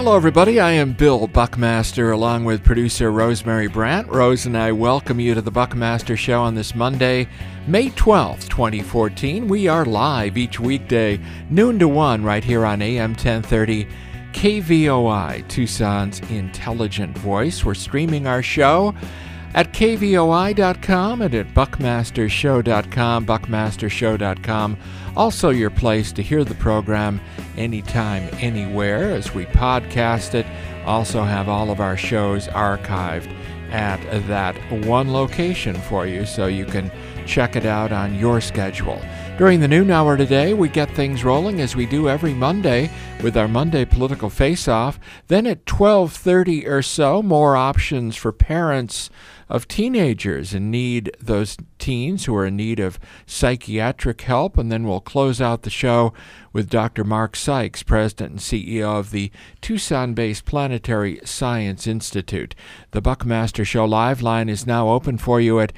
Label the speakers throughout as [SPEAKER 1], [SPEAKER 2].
[SPEAKER 1] Hello, everybody. I am Bill Buckmaster, along with producer Rosemary Brandt. Rose and I welcome you to the Buckmaster Show on this Monday, May 12th, 2014. We are live each weekday, noon to 1, right here on AM 1030, KVOI, Tucson's intelligent voice. We're streaming our show at kvoi.com and at buckmastershow.com, buckmastershow.com. Also your place to hear the program anytime, anywhere as we podcast it. Also have all of our shows archived at that one location for you so you can check it out on your schedule. During the noon hour today, we get things rolling as we do every Monday with our Monday Political Face-Off. Then at 12:30 or so, more options for parents of teenagers in need, those teens who are in need of psychiatric help. And then we'll close out the show with Dr. Mark Sykes, President and CEO of the Tucson-based Planetary Science Institute. The Buckmaster Show live line is now open for you at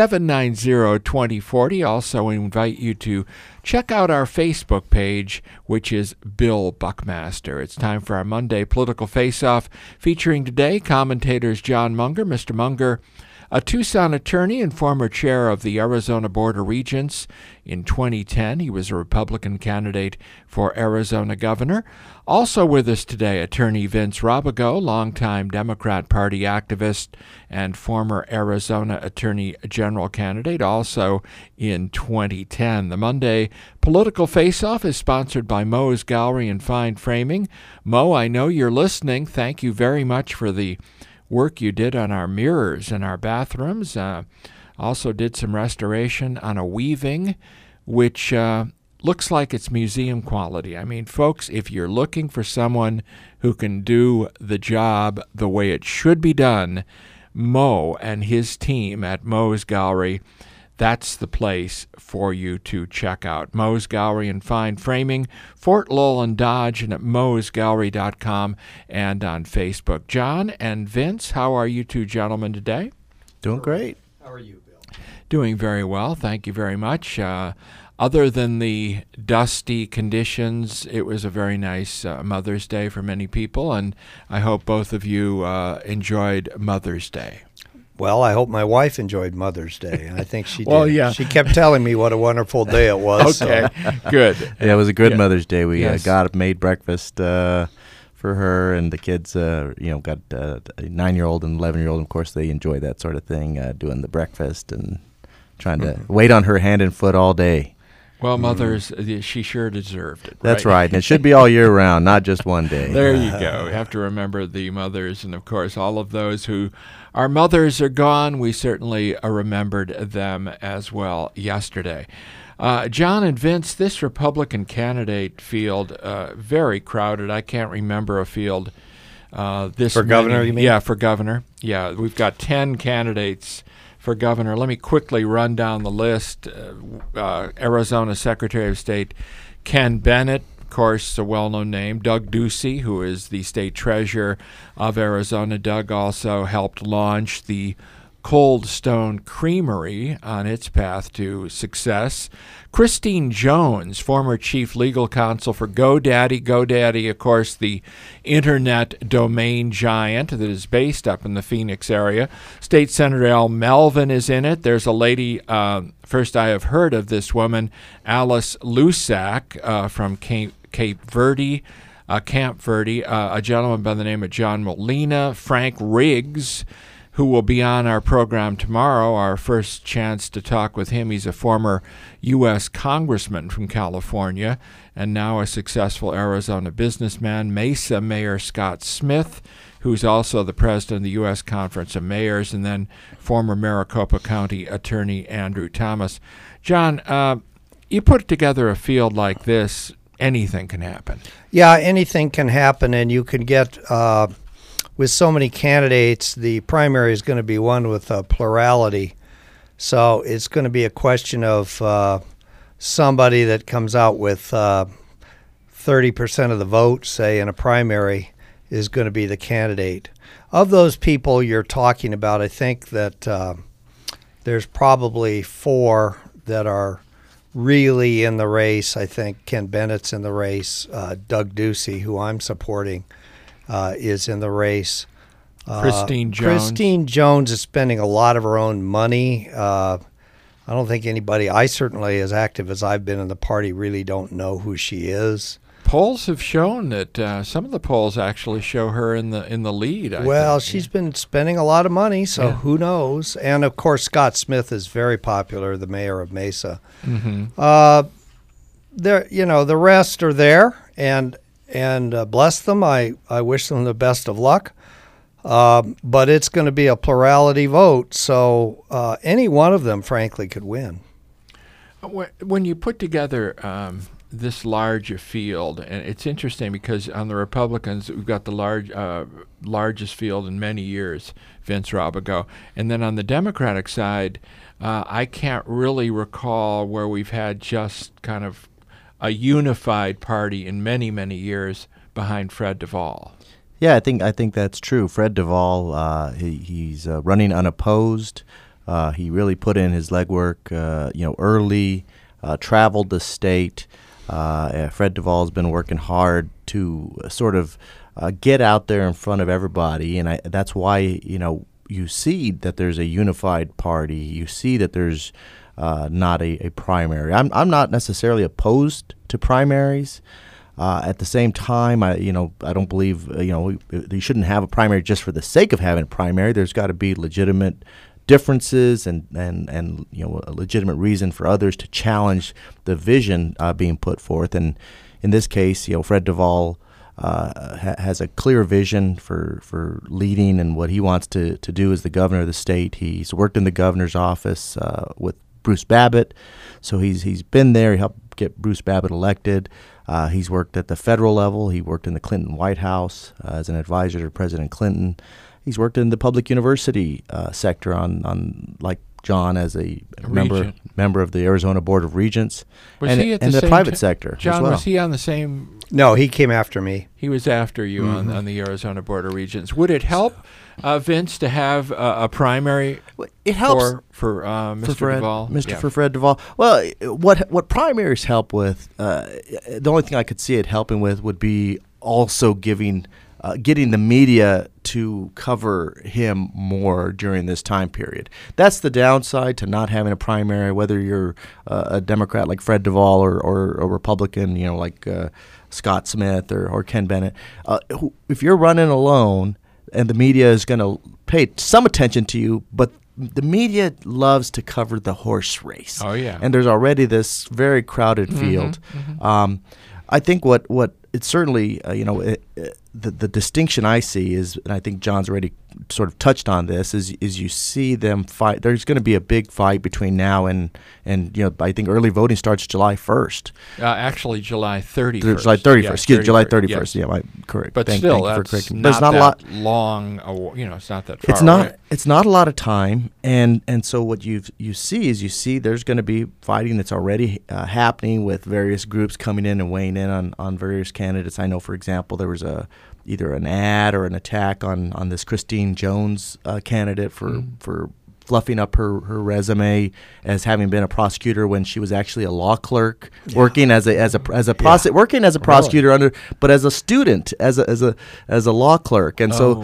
[SPEAKER 1] 790-2040. Also, we invite you to check out our Facebook page, which is Bill Buckmaster. It's time for our Monday Political Face-Off, featuring today commentators John Munger. Mr. Munger, a Tucson attorney and former chair of the Arizona Board of Regents. In 2010, he was a Republican candidate for Arizona governor. Also with us today, attorney Vince Robigo, longtime Democrat Party activist and former Arizona Attorney General candidate, also in 2010. The Monday Political Face-Off is sponsored by Moe's Gallery and Fine Framing. Mo, I know you're listening. Thank you very much for the work you did on our mirrors in our bathrooms. Also did some restoration on a weaving, which looks like it's museum quality. I mean, folks, if you're looking for someone who can do the job the way it should be done, Mo and his team at Moe's Gallery, that's the place for you to check out. Moe's Gallery and Fine Framing, Fort Lowell and Dodge, and at moesgallery.com and on Facebook. John and Vince, how are you two gentlemen today?
[SPEAKER 2] Doing great.
[SPEAKER 3] How are you, Bill?
[SPEAKER 1] Doing very well. Thank you very much. Other than the dusty conditions, it was a very nice Mother's Day for many people, and I hope both of you enjoyed Mother's Day.
[SPEAKER 2] Well, I hope my wife enjoyed Mother's Day, and I think she did.
[SPEAKER 1] Well, yeah.
[SPEAKER 2] She kept telling me what a wonderful day it was.
[SPEAKER 1] Okay, good.
[SPEAKER 4] Yeah, it was a good Mother's Day. We
[SPEAKER 1] Yes.
[SPEAKER 4] made breakfast for her, and the kids, got a 9-year-old and 11-year-old. Of course, they enjoy that sort of thing, doing the breakfast and trying to wait on her hand and foot all day.
[SPEAKER 1] Well, Mother's, she sure deserved it.
[SPEAKER 4] That's right, and it should be all year round, not just one day.
[SPEAKER 1] There you go. You have to remember the mothers, and of course, all of those who our mothers are gone. We certainly remembered them as well yesterday. John and Vince, this Republican candidate field, very crowded. I can't remember a field this
[SPEAKER 2] For governor, you mean?
[SPEAKER 1] Yeah, for governor. Yeah, we've got 10 candidates for governor. Let me quickly run down the list. Arizona Secretary of State Ken Bennett, of course, a well-known name. Doug Ducey, who is the state treasurer of Arizona. Doug also helped launch the Cold Stone Creamery on its path to success. Christine Jones, former chief legal counsel for GoDaddy. GoDaddy, of course, the internet domain giant that is based up in the Phoenix area. State Senator Al Melvin is in it. There's a lady, first I have heard of this woman, Alice Lusac from Cape Verde, a gentleman by the name of John Molina, Frank Riggs, who will be on our program tomorrow, our first chance to talk with him. He's a former U.S. congressman from California and now a successful Arizona businessman. Mesa Mayor Scott Smith, who's also the president of the U.S. Conference of Mayors, and then former Maricopa County Attorney Andrew Thomas. John, you put together a field like this, anything can happen.
[SPEAKER 2] Yeah, anything can happen, and you can get... with so many candidates, the primary is going to be one with a plurality. So it's going to be a question of somebody that comes out with 30% of the vote, say, in a primary, is going to be the candidate. Of those people you're talking about, I think that there's probably 4 that are really in the race. I think Ken Bennett's in the race, Doug Ducey, who I'm supporting. is in the race.
[SPEAKER 1] Christine Jones.
[SPEAKER 2] Christine Jones is spending a lot of her own money. I don't think anybody, I certainly, as active as I've been in the party, really don't know who she is.
[SPEAKER 1] Polls have shown that some of the polls actually show her in the lead. I think.
[SPEAKER 2] She's been spending a lot of money, so
[SPEAKER 1] Yeah.
[SPEAKER 2] who knows? And of course, Scott Smith is very popular, the mayor of Mesa.
[SPEAKER 1] Mm-hmm.
[SPEAKER 2] The rest are there, and bless them. I wish them the best of luck. But it's going to be a plurality vote, so any one of them, frankly, could win.
[SPEAKER 1] When you put together this large field, and it's interesting because on the Republicans, we've got the largest field in many years, Vince Robigo. And then on the Democratic side, I can't really recall where we've had just kind of a unified party in many, many years behind Fred Duvall.
[SPEAKER 4] Yeah, I think that's true. Fred Duvall, he's running unopposed. He really put in his legwork, early, traveled the state. Fred Duvall's been working hard to sort of get out there in front of everybody, and that's why you see that there's a unified party. You see that there's not a primary. I'm not necessarily opposed to primaries. At the same time, I don't believe you shouldn't have a primary just for the sake of having a primary. There's got to be legitimate differences and a legitimate reason for others to challenge the vision being put forth. And in this case, Fred Duvall has a clear vision for leading and what he wants to do as the governor of the state. He's worked in the governor's office with Bruce Babbitt, so he's been there. He helped get Bruce Babbitt elected. He's worked at the federal level. He worked in the Clinton White House as an advisor to President Clinton. He's worked in the public university sector on like John as a member of the Arizona Board of Regents,
[SPEAKER 1] Was he at the same
[SPEAKER 4] private sector
[SPEAKER 1] John,
[SPEAKER 4] as well.
[SPEAKER 1] was he on the same?
[SPEAKER 2] No, he came after me.
[SPEAKER 1] He was after you on the Arizona Board of Regents. Would it help, Vince, to have a primary?
[SPEAKER 4] It helps
[SPEAKER 1] for Mr. Duvall.
[SPEAKER 4] For Fred Duvall. Well, what primaries help with? The only thing I could see it helping with would be also getting the media to cover him more during this time period. That's the downside to not having a primary, whether you're a Democrat like Fred Duvall or a Republican, like Scott Smith or Ken Bennett. If you're running alone and the media is going to pay some attention to you, but the media loves to cover the horse race.
[SPEAKER 1] Oh, yeah.
[SPEAKER 4] And there's already this very crowded field. I think what it's certainly, the distinction I see is, and I think John's already sort of touched on this, is you see them fight. There's going to be a big fight between now and I think early voting starts July 1st.
[SPEAKER 1] Actually, July 31st.
[SPEAKER 4] July 31st.
[SPEAKER 1] Yes,
[SPEAKER 4] Excuse me, July 31st.
[SPEAKER 1] Yes.
[SPEAKER 4] Yeah, correct.
[SPEAKER 1] But
[SPEAKER 4] thank
[SPEAKER 1] still,
[SPEAKER 4] you for
[SPEAKER 1] that's
[SPEAKER 4] correcting.
[SPEAKER 1] not
[SPEAKER 4] There's not
[SPEAKER 1] that long. It's not that far.
[SPEAKER 4] It's not.
[SPEAKER 1] away.
[SPEAKER 4] It's not a lot of time, and so what you see there's going to be fighting that's already happening with various groups coming in and weighing in on various candidates. I know, for example, there was either an ad or an attack on this Christine Jones candidate for fluffing up her resume as having been a prosecutor when she was actually a law clerk, working as a prosecutor but as a student, as a law clerk. And so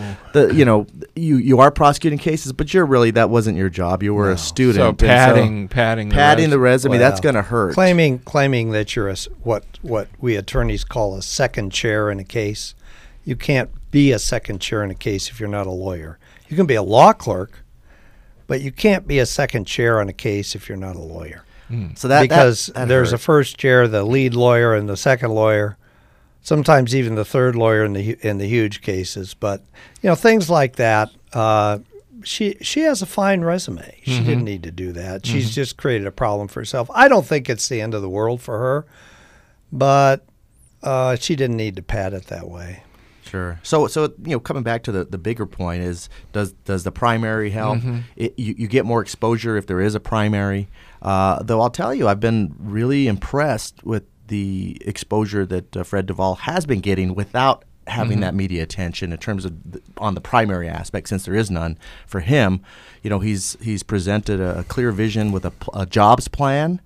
[SPEAKER 4] you are prosecuting cases, but that wasn't your job. You were a student.
[SPEAKER 1] So padding
[SPEAKER 4] the resume, that's going to hurt.
[SPEAKER 2] Claiming that you're what we attorneys call a second chair in a case. You can't be a second chair in a case if you're not a lawyer. You can be a law clerk, but you can't be a second chair on a case if you're not a lawyer.
[SPEAKER 4] So because
[SPEAKER 2] there's a first chair, the lead lawyer, and the second lawyer, sometimes even the third lawyer in the huge cases. But things like that. She has a fine resume. She didn't need to do that. She's just created a problem for herself. I don't think it's the end of the world for her, but she didn't need to pad it that way.
[SPEAKER 4] Sure. So coming back to the bigger point is, does the primary help? You get more exposure if there is a primary. Though I'll tell you, I've been really impressed with the exposure that Fred Duvall has been getting without having that media attention in terms of on the primary aspect, since there is none for him. He's presented a clear vision with a jobs plan.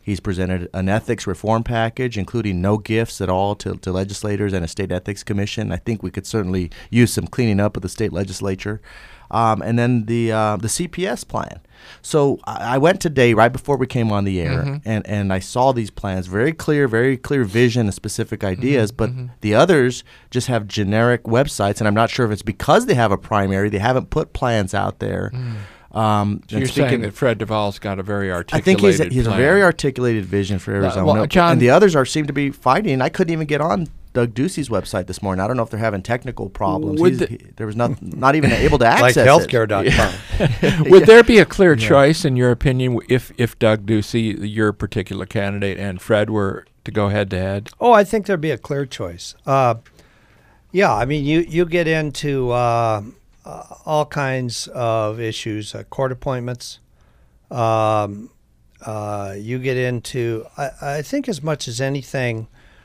[SPEAKER 4] He's presented an ethics reform package, including no gifts at all to legislators and a state ethics commission. I think we could certainly use some cleaning up of the state legislature. And then the CPS plan. So I went today right before we came on the air, and I saw these plans, very clear vision and specific ideas, but the others just have generic websites, and I'm not sure if it's because they have a primary, they haven't put plans out there.
[SPEAKER 1] So you're saying that Fred Duvall's got a very articulated
[SPEAKER 4] I think he's a very articulated vision for Arizona.
[SPEAKER 1] Well, John,
[SPEAKER 4] and the others seem to be fighting. I couldn't even get on Doug Ducey's website this morning. I don't know if they're having technical problems. There was not even able to access
[SPEAKER 2] like healthcare.com.
[SPEAKER 1] Would there be a clear choice, in your opinion, if Doug Ducey, your particular candidate, and Fred were to go head-to-head?
[SPEAKER 2] Oh, I think there'd be a clear choice. Yeah, I mean, you get into all kinds of issues, court appointments. You get into, I think as much as anything,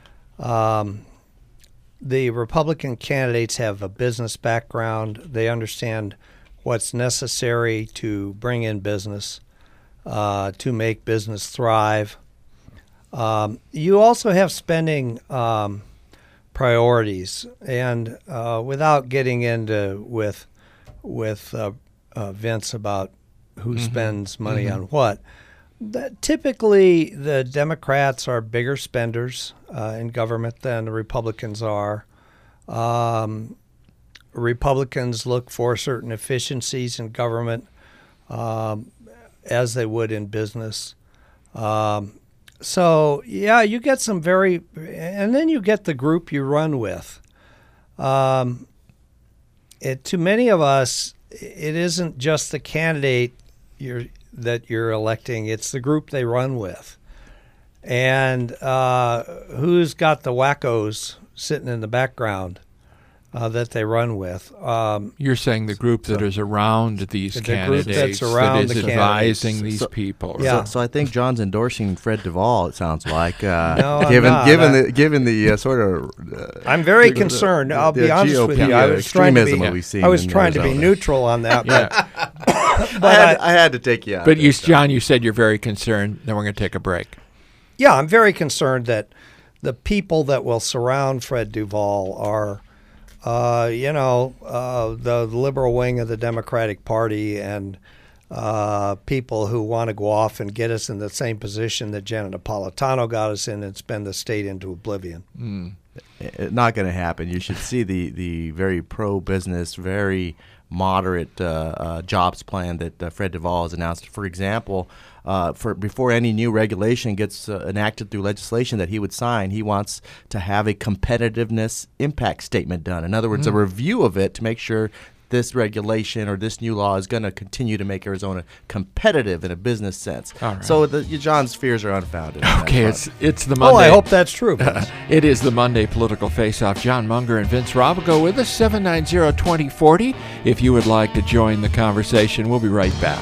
[SPEAKER 2] the Republican candidates have a business background. They understand what's necessary to bring in business, to make business thrive. You also have spending priorities, and without getting into with Vince about who spends money on what, typically the Democrats are bigger spenders in government than the Republicans are. Republicans look for certain efficiencies in government as they would in business. So, yeah, you get some and then you get the group you run with. To many of us, it isn't just the candidate that you're electing, it's the group they run with. And who's got the wackos sitting in the background that they run with.
[SPEAKER 1] You're saying the group that is around these candidates,
[SPEAKER 2] group that's around
[SPEAKER 1] that is advising these people.
[SPEAKER 2] Yeah.
[SPEAKER 4] So I think John's endorsing Fred Duvall, it sounds like.
[SPEAKER 2] No,
[SPEAKER 4] given
[SPEAKER 2] I'm not.
[SPEAKER 4] sort of...
[SPEAKER 2] I'm very concerned. I'll be honest with you. I was trying to be neutral on that.
[SPEAKER 1] Yeah.
[SPEAKER 2] But
[SPEAKER 4] I had to take you out.
[SPEAKER 1] But John, you said you're very concerned. Then we're going to take a break.
[SPEAKER 2] Yeah, I'm very concerned that the people that will surround Fred Duvall are, the liberal wing of the Democratic Party and people who want to go off and get us in the same position that Janet Napolitano got us in and spend the state into oblivion.
[SPEAKER 4] Not going to happen. You should see the very pro-business, very moderate jobs plan that Fred Duvall has announced. For example, before any new regulation gets enacted through legislation that he would sign, he wants to have a competitiveness impact statement done. In other words, a review of it to make sure this regulation or this new law is going to continue to make Arizona competitive in a business sense.
[SPEAKER 1] Right.
[SPEAKER 4] So John's fears are unfounded.
[SPEAKER 1] Okay, it's the Monday.
[SPEAKER 2] Oh, I hope that's true.
[SPEAKER 1] It is the Monday Political Face-Off. John Munger and Vince Robigo with us, 790-2040. If you would like to join the conversation, we'll be right back.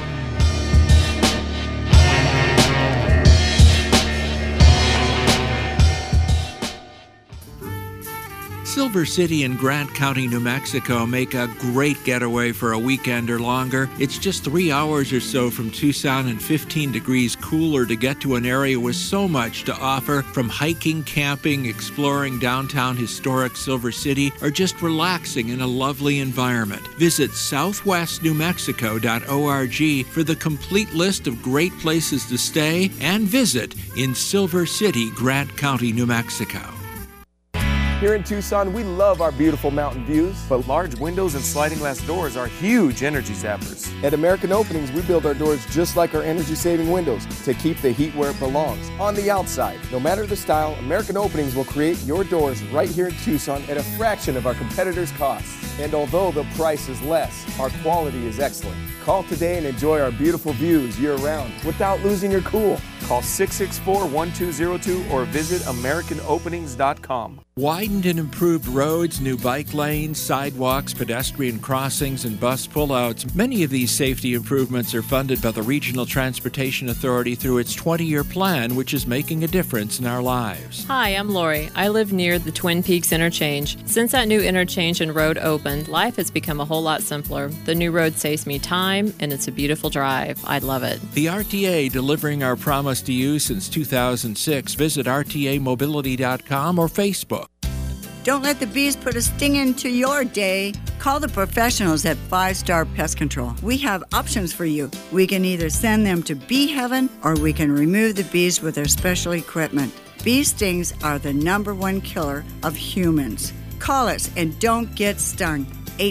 [SPEAKER 1] Silver City and Grant County, New Mexico make a great getaway for a weekend or longer. It's just 3 hours or so from Tucson and 15 degrees cooler to get to an area with so much to offer, from hiking, camping, exploring downtown historic Silver City, or just relaxing in a lovely environment. Visit southwestnewmexico.org for the complete list of great places to stay and visit in Silver City, Grant County, New Mexico.
[SPEAKER 3] Here in Tucson, we love our beautiful mountain views, but large windows and sliding glass doors are huge energy zappers. At American Openings, we build our doors just like our energy-saving windows to keep the heat where it belongs, on the outside. No matter the style, American Openings will create your doors right here in Tucson at a fraction of our competitors' costs. And although the price is less, our quality is excellent. Call today and enjoy our beautiful views year-round without losing your cool. Call 664-1202 or visit AmericanOpenings.com.
[SPEAKER 1] Widened and improved roads, new bike lanes, sidewalks, pedestrian crossings, and bus pullouts. Many of these safety improvements are funded by the Regional Transportation Authority through its 20-year plan, which is making a difference in our lives.
[SPEAKER 5] Hi, I'm Lori. I live near the Twin Peaks interchange. Since that new interchange and road opened, life has become a whole lot simpler. The new road saves me time, and it's a beautiful drive. I love it.
[SPEAKER 1] The RTA, delivering our promise to you since 2006. Visit rtamobility.com or Facebook.
[SPEAKER 6] Don't let the bees put a sting into your day. Call the professionals at 5 Star Pest Control. We have options for you. We can either send them to bee heaven or we can remove the bees with their special equipment. Bee stings are the #1 killer of humans. Call us and don't get stung.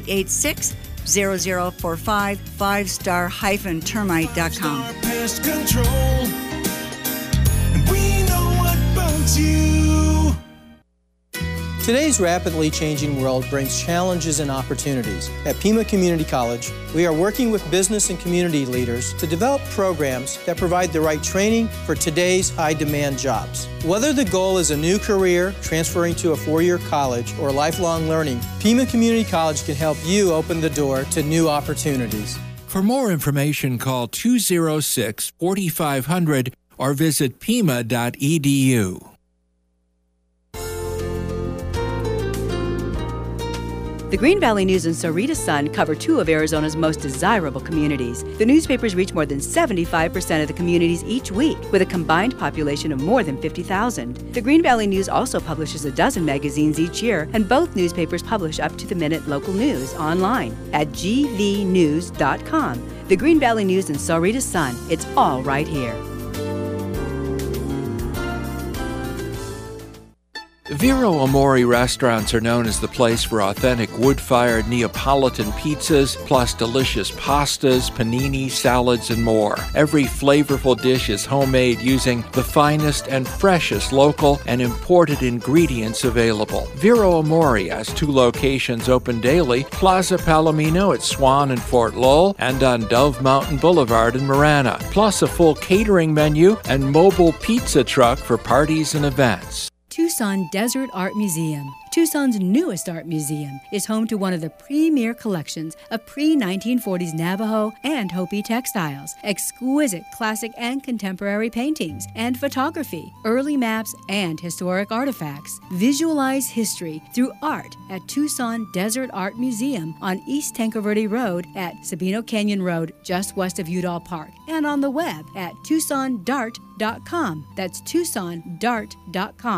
[SPEAKER 6] 886-0045, 5star-termite.com.
[SPEAKER 7] 5 Star Pest Control. And we know about you.
[SPEAKER 8] Today's rapidly changing world brings challenges and opportunities. At Pima Community College, we are working with business and community leaders to develop programs that provide the right training for today's high-demand jobs. Whether the goal is a new career, transferring to a 4-year college, or lifelong learning, Pima Community College can help you open the door to new opportunities.
[SPEAKER 1] For more information, call 206-4500 or visit pima.edu.
[SPEAKER 9] The Green Valley News and Sarita Sun cover 2 of Arizona's most desirable communities. The newspapers reach more than 75% of the communities each week, with a combined population of more than 50,000. The Green Valley News also publishes a dozen magazines each year, and both newspapers publish up-to-the-minute local news online at gvnews.com. The Green Valley News and Sarita Sun, it's all right here.
[SPEAKER 1] Vero Amore restaurants are known as the place for authentic wood-fired Neapolitan pizzas, plus delicious pastas, panini, salads, and more. Every flavorful dish is homemade using the finest and freshest local and imported ingredients available. Vero Amore has 2 locations open daily, Plaza Palomino at Swan and Fort Lowell, and on Dove Mountain Boulevard in Marana, plus a full catering menu and mobile pizza truck for parties and events.
[SPEAKER 10] Tucson Desert Art Museum. Tucson's newest art museum is home to one of the premier collections of pre-1940s Navajo and Hopi textiles, exquisite classic and contemporary paintings and photography, early maps, and historic artifacts. Visualize history through art at Tucson Desert Art Museum on East Tanque Verde Road at Sabino Canyon Road, just west of Udall Park, and on the web at TucsonDart.com. That's TucsonDart.com.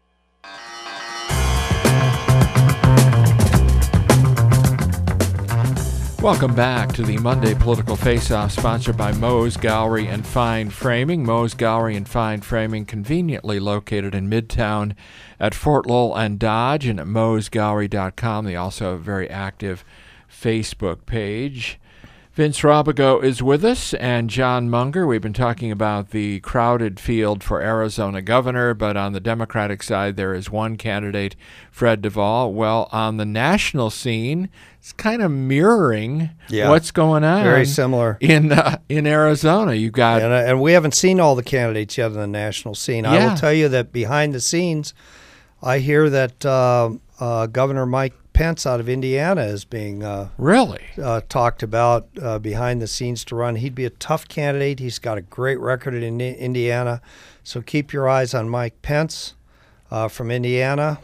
[SPEAKER 1] Welcome back to the Monday Political Face-Off, sponsored by Moe's Gallery and Fine Framing. Moe's Gallery and Fine Framing, conveniently located in Midtown at Fort Lowell and Dodge, and at moesgallery.com. They also have a very active Facebook page. Vince Robigo is with us, and John Munger. We've been talking about the crowded field for Arizona governor, but on the Democratic side, there is one candidate, Fred Duvall. Well, on the national scene, it's kind of mirroring what's going on.
[SPEAKER 2] Very similar
[SPEAKER 1] in Arizona. You've got,
[SPEAKER 2] and we haven't seen all the candidates yet on the national scene. I will tell you that behind the scenes, I hear that Governor Mike Pence out of Indiana is being talked about behind the scenes to run. He'd be a tough candidate. He's got a great record in Indiana. So keep your eyes on Mike Pence from Indiana.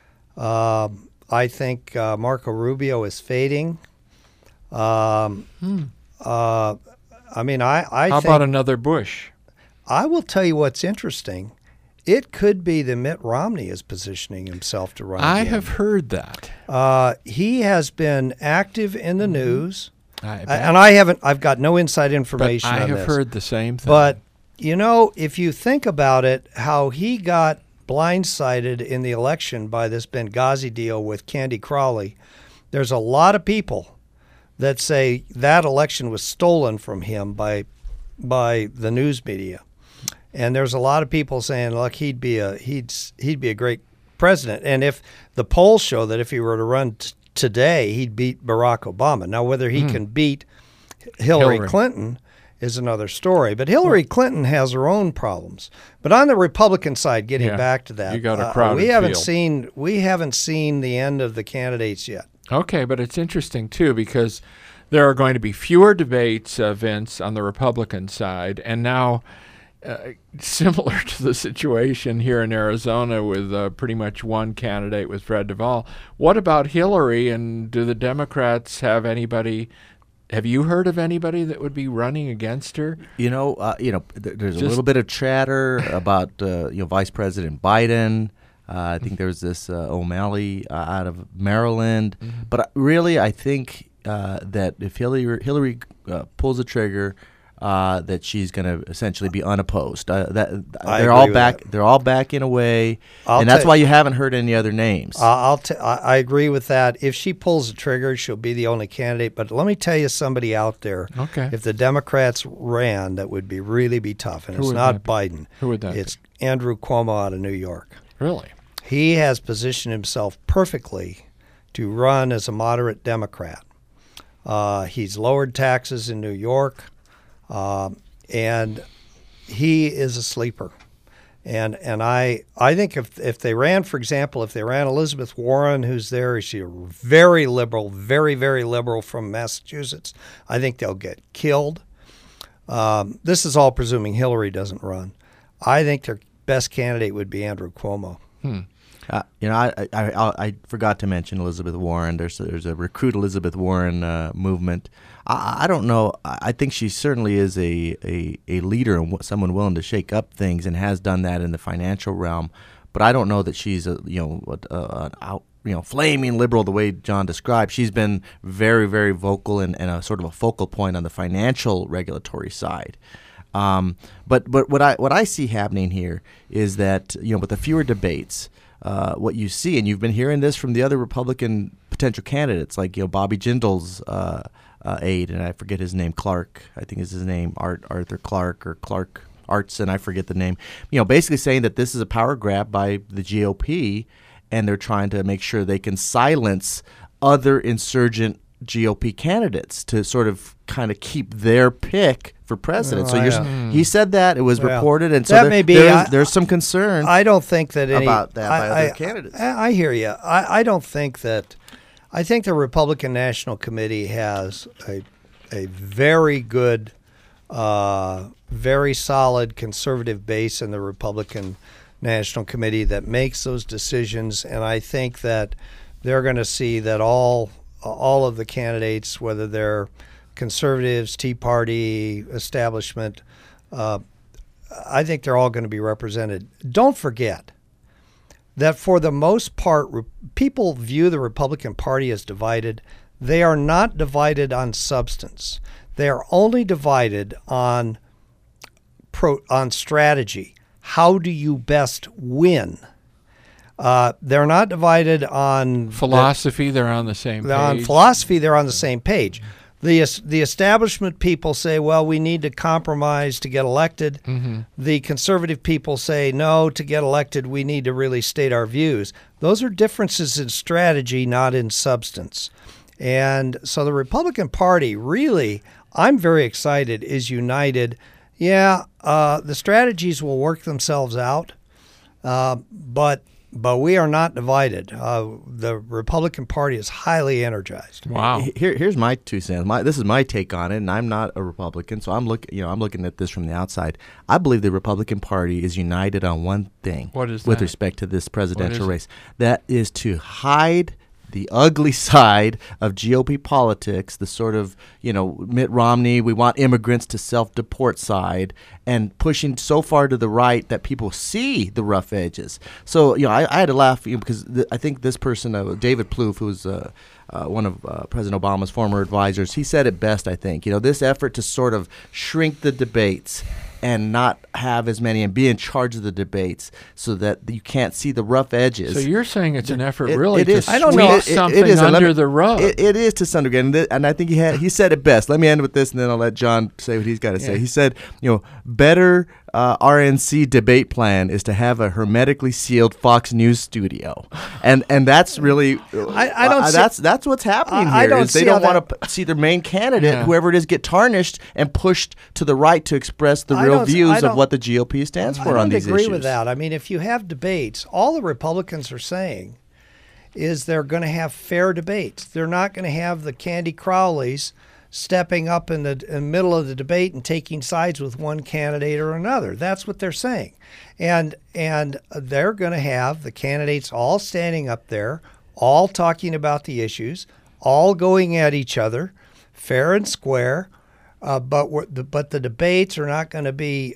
[SPEAKER 2] I think Marco Rubio is fading. I mean, I
[SPEAKER 1] How
[SPEAKER 2] think,
[SPEAKER 1] about another Bush?
[SPEAKER 2] I will tell you what's interesting. It could be that Mitt Romney is positioning himself to run again.
[SPEAKER 1] I have heard that.
[SPEAKER 2] He has been active in the news, and I've got no inside information on this.
[SPEAKER 1] I have heard the same thing.
[SPEAKER 2] But, you know, if you think about it, how he got blindsided in the election by this Benghazi deal with Candy Crowley, there's a lot of people that say that election was stolen from him by the news media. And there's a lot of people saying, look, he'd be a great president. And if the polls show that if he were to run today, he'd beat Barack Obama. Now, whether he can beat Hillary Clinton is another story. But Hillary Clinton has her own problems. But on the Republican side, getting back to that,
[SPEAKER 1] you got a crowded
[SPEAKER 2] we haven't
[SPEAKER 1] field.
[SPEAKER 2] seen the end of the candidates yet.
[SPEAKER 1] Okay, but it's interesting too because there are going to be fewer debates, Vince, on the Republican side, and now similar to the situation here in Arizona with pretty much one candidate with Fred Duvall. What about Hillary, and do the Democrats have anybody? Have you heard of anybody that would be running against her?
[SPEAKER 4] There's a little bit of chatter about Vice President Biden. I think there's this O'Malley out of Maryland. Mm-hmm. But really, I think that if Hillary pulls the trigger, that she's going to essentially be unopposed. They're all backing away, and that's why you haven't heard any other names.
[SPEAKER 2] I agree with that. If she pulls the trigger, she'll be the only candidate. But let me tell you somebody out there.
[SPEAKER 1] Okay.
[SPEAKER 2] If the Democrats ran, that would really be tough, and it's not Biden.
[SPEAKER 1] Who would that
[SPEAKER 2] It's Andrew Cuomo out of New York.
[SPEAKER 1] Really?
[SPEAKER 2] He has positioned himself perfectly to run as a moderate Democrat. He's lowered taxes in New York. And he is a sleeper. And I think if they ran, for example, if they ran Elizabeth Warren, who's there, she's very liberal, very, very liberal from Massachusetts, I think they'll get killed. This is all presuming Hillary doesn't run. I think their best candidate would be Andrew Cuomo.
[SPEAKER 4] I forgot to mention Elizabeth Warren. There's a Recruit Elizabeth Warren movement. I don't know. I think she certainly is a leader and someone willing to shake up things, and has done that in the financial realm. But I don't know that she's flaming liberal the way John described. She's been very, very vocal and a sort of a focal point on the financial regulatory side. But what I see happening here is that with the fewer debates, what you see, and you've been hearing this from the other Republican potential candidates, like Bobby Jindal's aide, and I forget his name, Clark, I think is his name, Arthur Clark or Clark Artson, I forget the name. Basically saying that this is a power grab by the GOP, and they're trying to make sure they can silence other insurgent GOP candidates to sort of kind of keep their pick for president. He said that, it was reported, and so
[SPEAKER 2] that may be,
[SPEAKER 4] there's some concern.
[SPEAKER 2] I don't think that
[SPEAKER 4] about that by other candidates.
[SPEAKER 2] I hear you. I don't think that. I think the Republican National Committee has a very good, very solid conservative base in the Republican National Committee that makes those decisions, and I think that they're going to see that all of the candidates, whether they're conservatives, Tea Party, establishment, I think they're all going to be represented. Don't forget that for the most part, people view the Republican Party as divided. They are not divided on substance. They are only divided on strategy. How do you best win? They're not divided on
[SPEAKER 1] philosophy. They're on the same page.
[SPEAKER 2] On philosophy, they're on the same page. The establishment people say, well, we need to compromise to get elected. Mm-hmm. The conservative people say, no, to get elected, we need to really state our views. Those are differences in strategy, not in substance. And so the Republican Party really, I'm very excited, is united. Yeah, the strategies will work themselves out, but we are not divided. The Republican Party is highly energized.
[SPEAKER 1] Wow.
[SPEAKER 4] Here's my 2 cents. This is my take on it, and I'm not a Republican, so I'm looking at this from the outside. I believe the Republican Party is united on one thing.
[SPEAKER 1] What is
[SPEAKER 4] with
[SPEAKER 1] that?
[SPEAKER 4] Respect to this presidential race. That is to hide the ugly side of GOP politics, the sort of, Mitt Romney, we want immigrants to self-deport side, and pushing so far to the right that people see the rough edges. So, I had to laugh because I think this person, David Plouffe, who's one of President Obama's former advisors, he said it best, I think. This effort to sort of shrink the debates and not have as many and be in charge of the debates so that you can't see the rough edges.
[SPEAKER 1] So you're saying it's an effort really to
[SPEAKER 2] I don't know.
[SPEAKER 1] Something under the rug.
[SPEAKER 4] It is to some degree, and I think he said it best. Let me end with this, and then I'll let John say what he's got to say. He said, better RNC debate plan is to have a hermetically sealed Fox News studio, and that's really
[SPEAKER 2] I don't
[SPEAKER 4] that's what's happening here.
[SPEAKER 2] I don't
[SPEAKER 4] is they
[SPEAKER 2] see
[SPEAKER 4] don't
[SPEAKER 2] how
[SPEAKER 4] want to see their main candidate, whoever it is, get tarnished and pushed to the right to express the real views of what the GOP stands for on these issues.
[SPEAKER 2] I don't agree with that. I mean, if you have debates, all the Republicans are saying is they're going to have fair debates. They're not going to have the Candy Crowleys stepping up in the middle of the debate and taking sides with one candidate or another. That's what they're saying. And they're going to have the candidates all standing up there, all talking about the issues, all going at each other, fair and square, but the debates are not going to be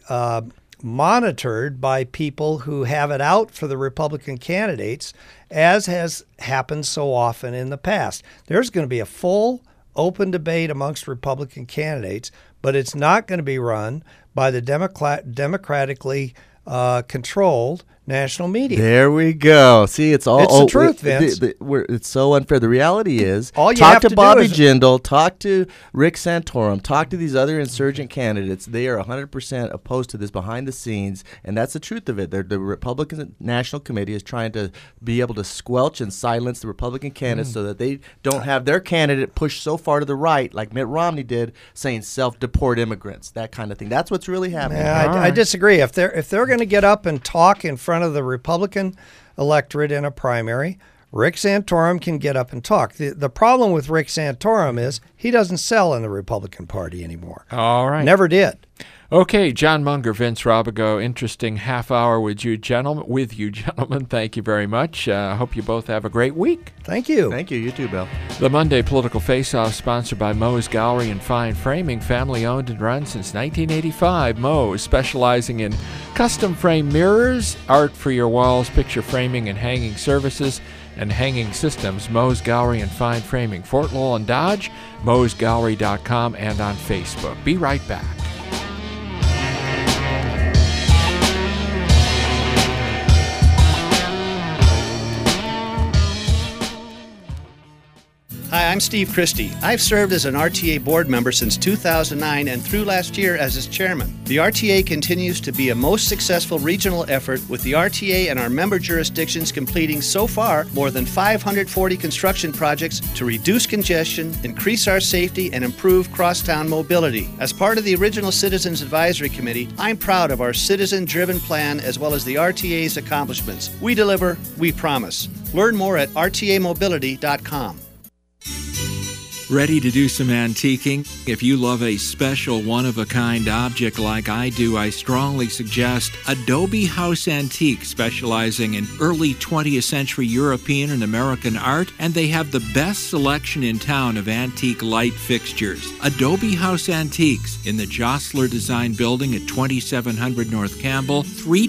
[SPEAKER 2] monitored by people who have it out for the Republican candidates, as has happened so often in the past. There's going to be a full open debate amongst Republican candidates, but it's not going to be run by the democratically controlled national media.
[SPEAKER 4] There we go. See, it's all
[SPEAKER 2] the truth, Vince.
[SPEAKER 4] It's so unfair. The reality is,
[SPEAKER 2] all you
[SPEAKER 4] talk
[SPEAKER 2] have
[SPEAKER 4] to
[SPEAKER 2] to
[SPEAKER 4] Bobby
[SPEAKER 2] do is,
[SPEAKER 4] Jindal, talk to Rick Santorum, talk to these other insurgent candidates. They are 100% opposed to this behind the scenes, and that's the truth of it. The Republican National Committee is trying to be able to squelch and silence the Republican candidates so that they don't have their candidate pushed so far to the right, like Mitt Romney did, saying self-deport immigrants, that kind of thing. That's what's really happening.
[SPEAKER 2] I disagree. If they're going to get up and talk in front of the Republican electorate in a primary, Rick Santorum can get up and talk. The problem with Rick Santorum is he doesn't sell in the Republican Party anymore.
[SPEAKER 1] All right.
[SPEAKER 2] Never did.
[SPEAKER 1] Okay, John Munger, Vince Robigo, interesting half hour with you gentlemen. Thank you very much. Hope you both have a great week.
[SPEAKER 2] Thank you.
[SPEAKER 4] Thank you. You too, Bill.
[SPEAKER 1] The Monday Political Face-Off, sponsored by Moe's Gallery and Fine Framing, family-owned and run since 1985. Moe's, specializing in custom frame mirrors, art for your walls, picture framing and hanging services, and hanging systems. Moe's Gallery and Fine Framing, Fort Lowell and Dodge, moesgallery.com, and on Facebook. Be right back.
[SPEAKER 11] Hi, I'm Steve Christie. I've served as an RTA board member since 2009 and through last year as its chairman. The RTA continues to be a most successful regional effort, with the RTA and our member jurisdictions completing so far more than 540 construction projects to reduce congestion, increase our safety, and improve crosstown mobility. As part of the original Citizens Advisory Committee, I'm proud of our citizen-driven plan as well as the RTA's accomplishments. We deliver, we promise. Learn more at rtamobility.com.
[SPEAKER 12] Ready to do some antiquing? If you love a special one-of-a-kind object like I do, I strongly suggest Adobe House Antique, specializing in early 20th century European and American art, and they have the best selection in town of antique light fixtures. Adobe House Antiques in the Jostler Design Building at 2700 North Campbell,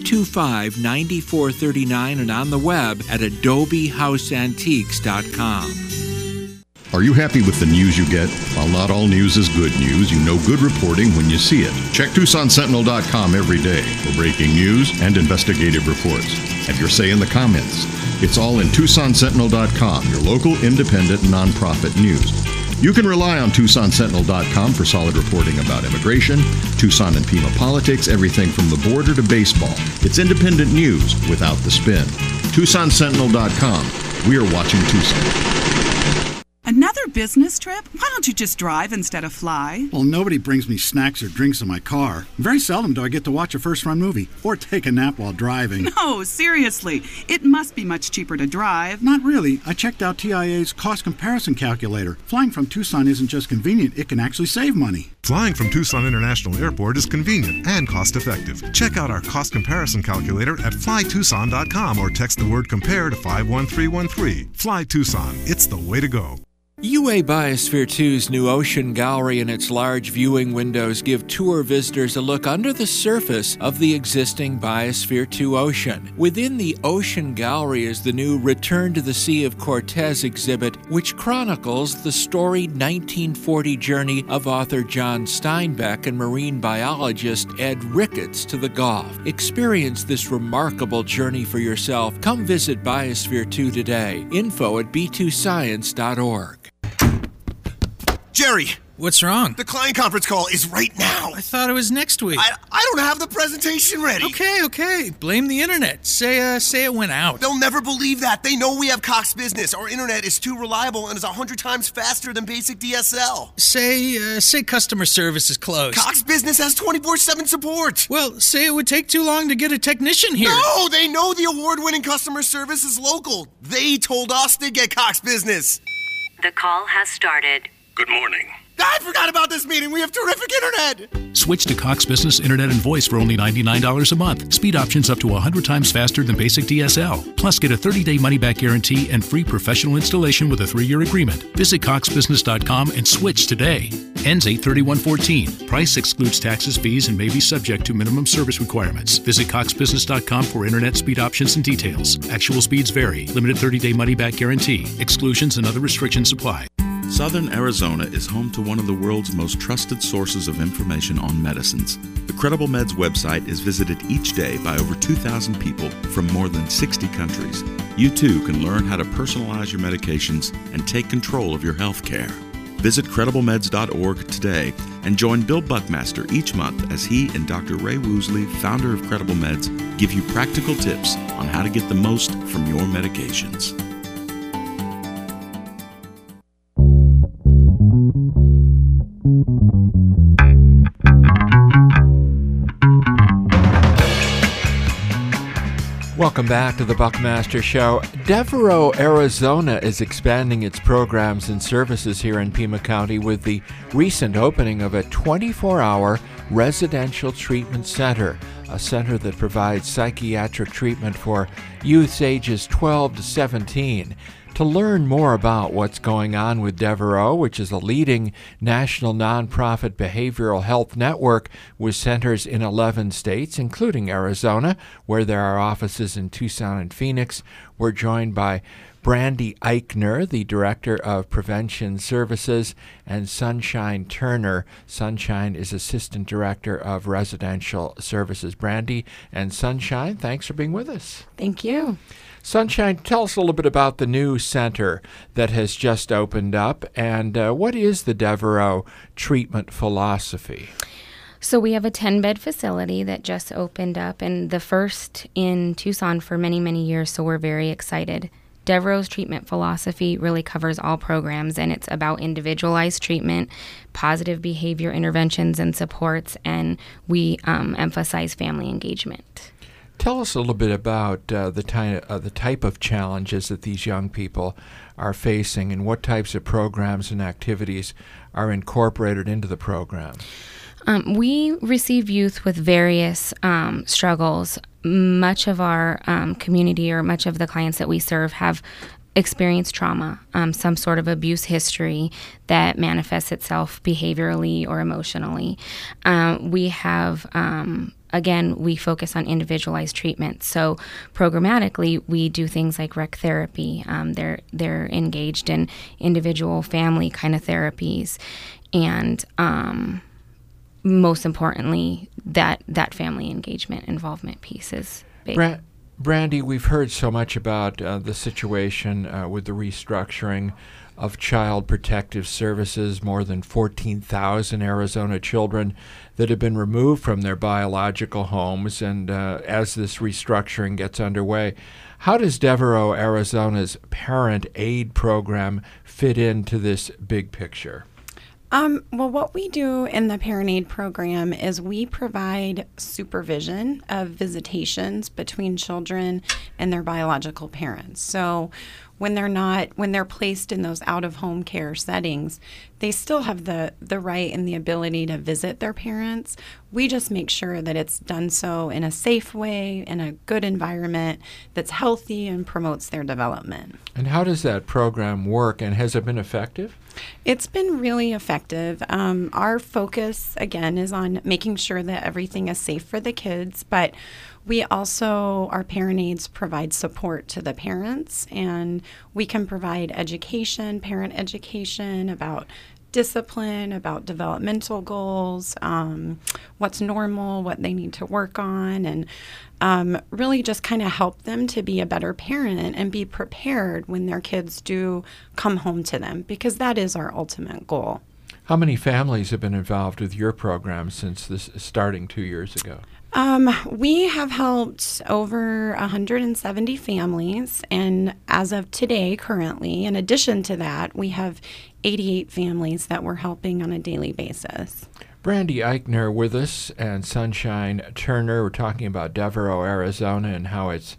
[SPEAKER 12] 325-9439, and on the web at adobehouseantiques.com.
[SPEAKER 13] Are you happy with the news you get? While not all news is good news, you know good reporting when you see it. Check TucsonSentinel.com every day for breaking news and investigative reports. Have your say in the comments. It's all in TucsonSentinel.com, your local independent nonprofit news. You can rely on TucsonSentinel.com for solid reporting about immigration, Tucson and Pima politics, everything from the border to baseball. It's independent news without the spin. TucsonSentinel.com. We are watching Tucson.
[SPEAKER 14] Another business trip? Why don't you just drive instead of fly?
[SPEAKER 15] Well, nobody brings me snacks or drinks in my car. Very seldom do I get to watch a first-run movie or take a nap while driving.
[SPEAKER 14] No, seriously. It must be much cheaper to drive.
[SPEAKER 15] Not really. I checked out TIA's cost comparison calculator. Flying from Tucson isn't just convenient, it can actually save money.
[SPEAKER 16] Flying from Tucson International Airport is convenient and cost-effective. Check out our cost comparison calculator at flytucson.com or text the word compare to 51313. Fly Tucson. It's the way to go.
[SPEAKER 1] UA Biosphere 2's new Ocean Gallery and its large viewing windows give tour visitors a look under the surface of the existing Biosphere 2 ocean. Within the Ocean Gallery is the new Return to the Sea of Cortez exhibit, which chronicles the storied 1940 journey of author John Steinbeck and marine biologist Ed Ricketts to the Gulf. Experience this remarkable journey for yourself. Come visit Biosphere 2 today. Info at b2science.org.
[SPEAKER 17] Jerry, What's wrong?
[SPEAKER 18] The client conference call is right now.
[SPEAKER 17] I thought it was next week.
[SPEAKER 18] I don't have the presentation ready.
[SPEAKER 17] Okay. Blame the internet. Say it went out.
[SPEAKER 18] They'll never believe that. They know we have Cox Business. Our internet is too reliable and is 100 times faster than basic DSL.
[SPEAKER 17] Say customer service is closed.
[SPEAKER 18] Cox Business has 24/7 support.
[SPEAKER 17] Well, say it would take too long to get a technician here.
[SPEAKER 18] No, they know the award-winning customer service is local. They told us to get Cox Business.
[SPEAKER 19] The call has started.
[SPEAKER 18] Good morning. I forgot about this meeting. We have terrific internet.
[SPEAKER 20] Switch to Cox Business Internet and Voice for only $99 a month. Speed options up to 100 times faster than basic DSL. Plus, get a 30-day money-back guarantee and free professional installation with a 3-year agreement. Visit coxbusiness.com and switch today. Ends 8/31/14. Price excludes taxes, fees, and may be subject to minimum service requirements. Visit coxbusiness.com for internet speed options and details. Actual speeds vary. Limited 30-day money-back guarantee. Exclusions and other restrictions apply.
[SPEAKER 21] Southern Arizona is home to one of the world's most trusted sources of information on medicines. The Credible Meds website is visited each day by over 2,000 people from more than 60 countries. You too can learn how to personalize your medications and take control of your health care. Visit CredibleMeds.org today and join Bill Buckmaster each month as he and Dr. Ray Woosley, founder of Credible Meds, give you practical tips on how to get the most from your medications.
[SPEAKER 1] Welcome back to the Buckmaster Show. Devereaux, Arizona is expanding its programs and services here in Pima County with the recent opening of a 24-hour residential treatment center, a center that provides psychiatric treatment for youths ages 12 to 17. To learn more about what's going on with Devereaux, which is a leading national nonprofit behavioral health network with centers in 11 states, including Arizona, where there are offices in Tucson and Phoenix, we're joined by Brandy Eichner, the Director of Prevention Services, and Sunshine Turner. Sunshine is Assistant Director of Residential Services. Brandy and Sunshine, thanks for being with us.
[SPEAKER 22] Thank you.
[SPEAKER 1] Sunshine, tell us a little bit about the new center that has just opened up, and what is the Devereaux treatment philosophy?
[SPEAKER 22] So we have a 10-bed facility that just opened up, and the first in Tucson for many, many years, so we're very excited. Devereaux's treatment philosophy really covers all programs, and it's about individualized treatment, positive behavior interventions and supports, and we emphasize family engagement.
[SPEAKER 1] Tell us a little bit about the type of challenges that these young people are facing and what types of programs and activities are incorporated into the program.
[SPEAKER 22] We receive youth with various struggles. Much of our community or much of the clients that we serve have experienced trauma, some sort of abuse history that manifests itself behaviorally or emotionally. We have again, we focus on individualized treatment. So programmatically, we do things like rec therapy. They're engaged in individual family kind of therapies. And most importantly, that family engagement involvement piece is big.
[SPEAKER 1] Brandy, we've heard so much about the situation with the restructuring of Child Protective Services, more than 14,000 Arizona children that have been removed from their biological homes. And as this restructuring gets underway, how does Devereaux, Arizona's parent aid program fit into this big picture?
[SPEAKER 23] Well, what we do in the Parent Aid program is we provide supervision of visitations between children and their biological parents. So when they're placed in those out-of-home care settings, they still have the right and the ability to visit their parents. We just make sure that it's done so in a safe way, in a good environment that's healthy and promotes their development.
[SPEAKER 1] And how does that program work, and has it been effective?
[SPEAKER 23] It's been really effective. Our focus, again, is on making sure that everything is safe for the kids, but we also, our parent aides provide support to the parents, and we can provide education, parent education about discipline, about developmental goals, what's normal, what they need to work on, and really just kind of help them to be a better parent and be prepared when their kids do come home to them, because that is our ultimate goal.
[SPEAKER 1] How many families have been involved with your program since this starting 2 years ago?
[SPEAKER 23] We have helped over 170 families, and as of today, currently, in addition to that, we have 88 families that we're helping on a daily basis.
[SPEAKER 1] Brandy Eichner with us, and Sunshine Turner. We're talking about Devereaux, Arizona, and how it's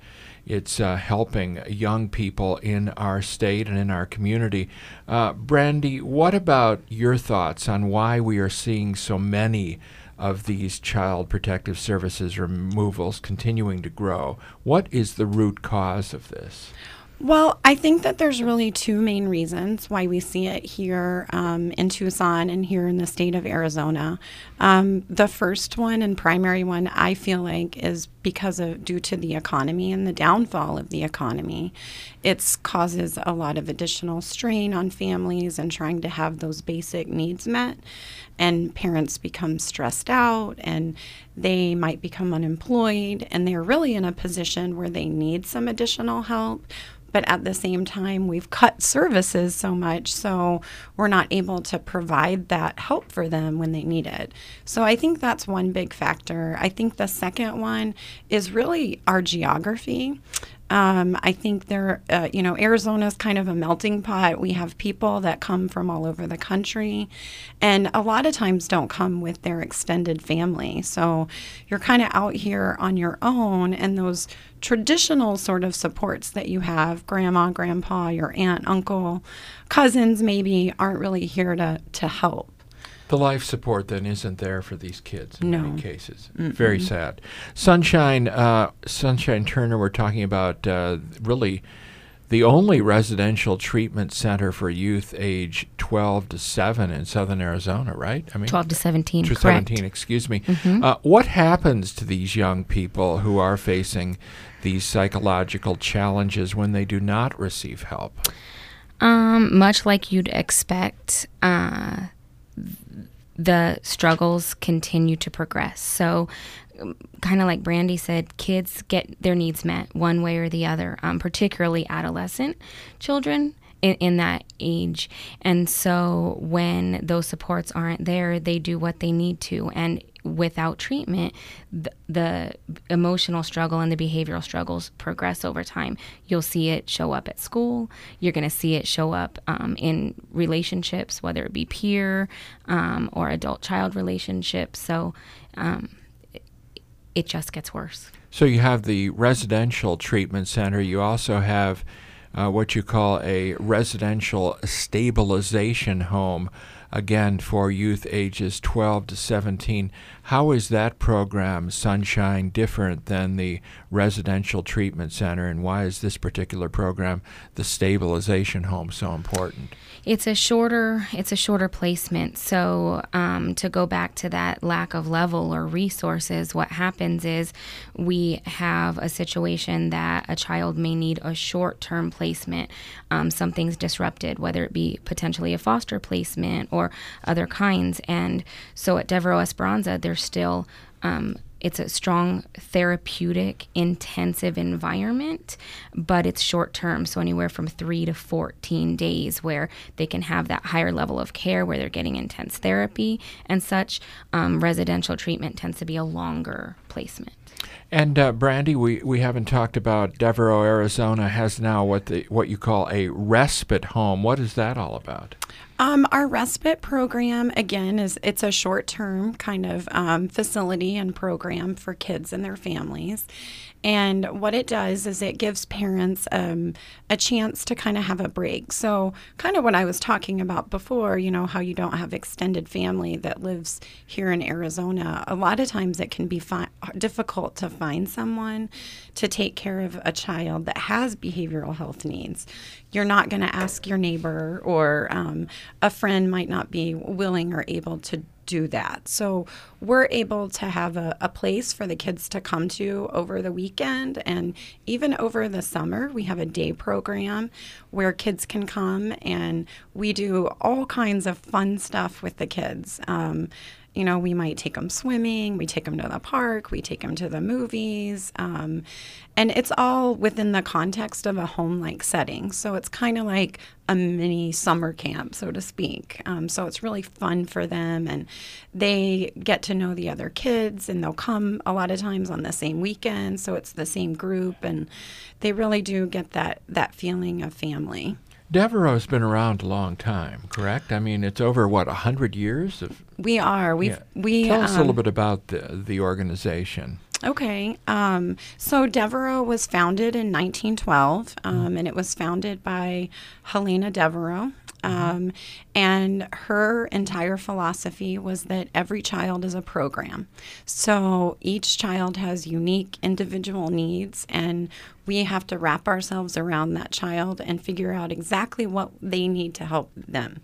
[SPEAKER 1] helping young people in our state and in our community. Brandy, what about your thoughts on why we are seeing so many of these Child Protective Services removals continuing to grow? What is the root cause of this?
[SPEAKER 23] Well, I think that there's really two main reasons why we see it here in Tucson and here in the state of Arizona. The first one and primary one, I feel like, is due to the economy and the downfall of the economy. It causes a lot of additional strain on families and trying to have those basic needs met. And parents become stressed out, and they might become unemployed, and they're really in a position where they need some additional help. But at the same time, we've cut services so much, so we're not able to provide that help for them when they need it. So I think that's one big factor. I think the second one is really our geography. I think Arizona is kind of a melting pot. We have people that come from all over the country, and a lot of times don't come with their extended family. So you're kind of out here on your own, and those traditional sort of supports that you have, grandma, grandpa, your aunt, uncle, cousins maybe, aren't really here to help.
[SPEAKER 1] The life support then isn't there for these kids in many cases.
[SPEAKER 23] Mm-mm.
[SPEAKER 1] Very sad. Sunshine Turner, we're talking about really the only residential treatment center for youth age 12 to 7 in southern Arizona, right?
[SPEAKER 22] 12 to 17,
[SPEAKER 1] to
[SPEAKER 22] correct.
[SPEAKER 1] 17, excuse me.
[SPEAKER 22] Mhm.
[SPEAKER 1] What happens to these young people who are facing these psychological challenges when they do not receive help?
[SPEAKER 22] Much like you'd expect, the struggles continue to progress. So kind of like Brandy said, kids get their needs met one way or the other, particularly adolescent children in that age. And so when those supports aren't there, they do what they need to. And without treatment, the emotional struggle and the behavioral struggles progress over time. You'll see it show up at school. You're going to see it show up in relationships, whether it be peer or adult-child relationships. So it just gets worse.
[SPEAKER 1] So you have the residential treatment center. You also have what you call a residential stabilization home, again, for youth ages 12 to 17. How is that program, Sunshine, different than the residential treatment center, and why is this particular program, the stabilization home, so important?
[SPEAKER 22] It's a shorter placement. So to go back to that lack of level or resources, what happens is we have a situation that a child may need a short-term placement. Something's disrupted, whether it be potentially a foster placement or other kinds. And so at Devereaux Esperanza, there's still it's a strong therapeutic, intensive environment, but it's short term, so anywhere from 3 to 14 days where they can have that higher level of care where they're getting intense therapy and such. Residential treatment tends to be a longer placement.
[SPEAKER 1] And Brandy, we haven't talked about Devereaux, Arizona has now what you call a respite home. What is that all about?
[SPEAKER 23] Our respite program, again, it's a short-term kind of facility and program for kids and their families. And what it does is it gives parents a chance to kind of have a break. So kind of what I was talking about before, how you don't have extended family that lives here in Arizona. A lot of times it can be difficult to find someone to take care of a child that has behavioral health needs. You're not going to ask your neighbor, or a friend might not be willing or able to do that. So we're able to have a place for the kids to come to over the weekend, and even over the summer. We have a day program where kids can come, and we do all kinds of fun stuff with the kids. You know, we might take them swimming, we take them to the park, we take them to the movies, and it's all within the context of a home-like setting. So it's kind of like a mini summer camp, so to speak. So it's really fun for them, and they get to know the other kids, and they'll come a lot of times on the same weekend, so it's the same group, and they really do get that feeling of family.
[SPEAKER 1] Devereaux's been around a long time, correct? I mean, it's over, 100 years?
[SPEAKER 23] We are.
[SPEAKER 1] Tell us a little bit about the organization.
[SPEAKER 23] Okay. So Devereaux was founded in 1912, and it was founded by Helena Devereaux. And her entire philosophy was that every child is a program. So each child has unique individual needs, and we have to wrap ourselves around that child and figure out exactly what they need to help them.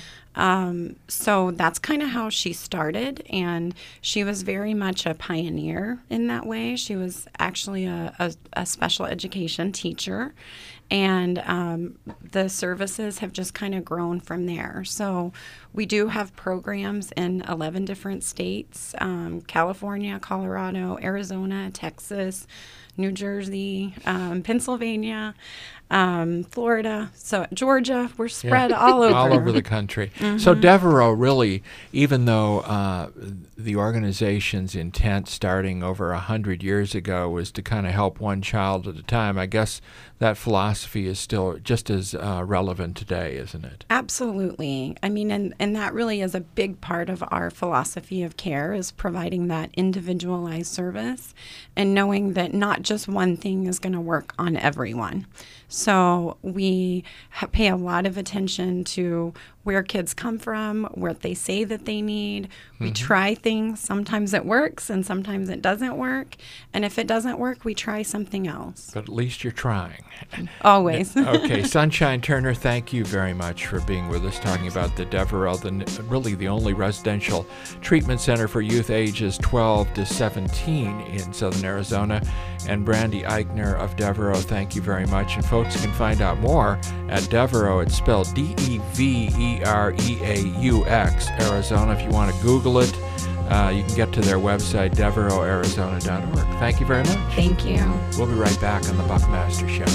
[SPEAKER 23] So that's kind of how she started, and she was very much a pioneer in that way. She was actually a special education teacher, and the services have just kind of grown from there. So we do have programs in 11 different states, California, Colorado, Arizona, Texas, New Jersey, Pennsylvania, Florida, so Georgia. We're spread all over.
[SPEAKER 1] All over the country. So Devereaux really, even though the organization's intent starting over 100 years ago was to kind of help one child at a time, I guess that philosophy is still just as relevant today, isn't it?
[SPEAKER 23] Absolutely. I mean, and that really is a big part of our philosophy of care, is providing that individualized service and knowing that not just one thing is going to work on everyone. So we pay a lot of attention to where kids come from, what they say that they need. We try things. Sometimes it works and sometimes it doesn't work. And if it doesn't work, we try something else.
[SPEAKER 1] But at least you're trying.
[SPEAKER 23] Always.
[SPEAKER 1] Okay. Sunshine Turner, thank you very much for being with us, talking about the Devereaux, really the only residential treatment center for youth ages 12 to 17 in Southern Arizona. And Brandy Eichner of Devereaux, thank you very much. And folks can find out more at Devereaux. It's spelled Devereaux, Arizona. If you want to Google it, you can get to their website, devereauxarizona.org. Thank you very much.
[SPEAKER 23] Thank you.
[SPEAKER 1] We'll be right back on the Buckmaster Show.